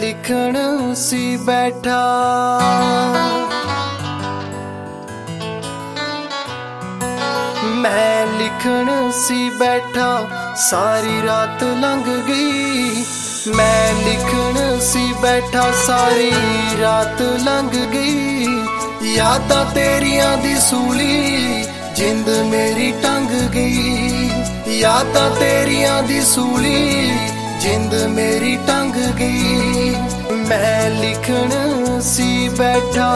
लिखण सी बैठा मैं लिखण सी बैठा सारी रात लंघ गई। मैं लिखण सी बैठा सारी रात लंघ गई। यादां तेरियां दी सूली जिंद मेरी टंग गई। यादां तेरियां दी सूली जिंद मेरी टंग गई। मैं लिखण सी बैठा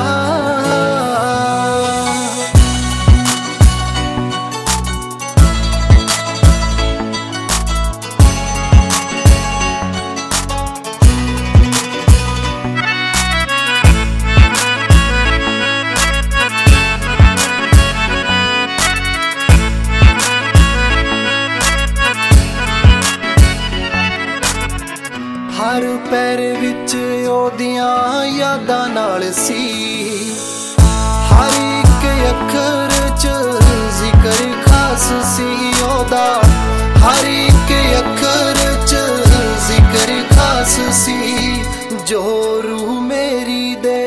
हर पैर विच ओदियां यादां नाल सी। हर एक अखर च जिक्र खास सी ओदा। हर एक अखर च जिक्र खास सी। जो रूह मेरी दे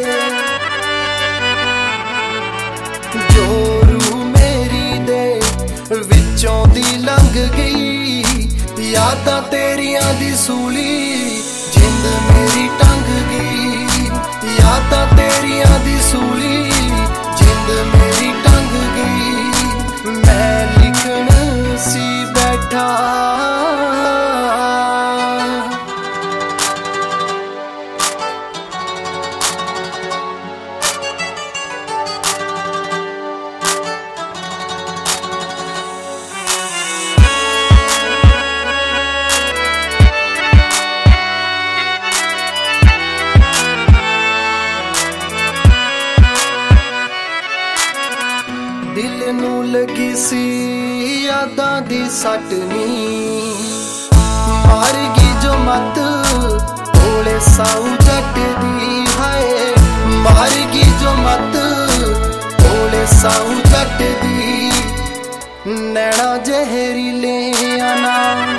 जो रूह मेरी दे विचों दी लंघ गई। यादां तेरियां दी सूली जिंद मेरी टंग गई। यादां तेरियां दी सूली जिंद मेरी टंग गई। मैं लिखण सी बैठा दिल नू लगी सी यादां दी सट नी। मार गई जो मत भोले साऊ जट दी। हाय मार गई जो मत भोले साऊ जट दी। नैना जहरीले आना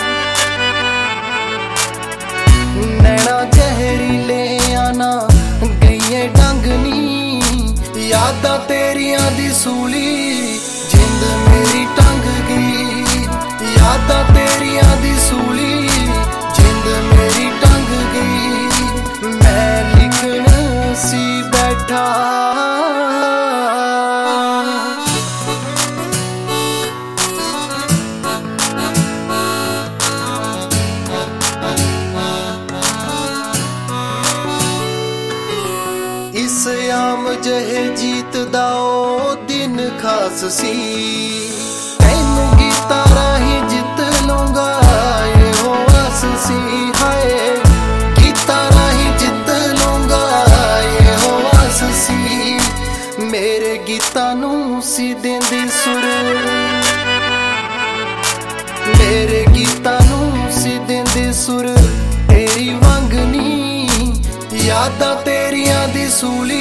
नैना जहरीले आना गईए डंगनी। यादां तेरियां दी सूली जिंद मेरी टंग गई। यादां तेरियां दी सूली जिंद मेरी टंग गई। मैं लिखण सी बैठा इस आम जहे जीत दा ओ दिन खास सी। तैनू गीता राही जित लूंगा ये हो आस सी। हाय गीता राही जित लूंगा ये हो आस सी। मेरे गीता नू सी देंदी सुर मेरे गीता नू सी देंदी सुर तेरी वांगनी। यादां तेरियां दी सूली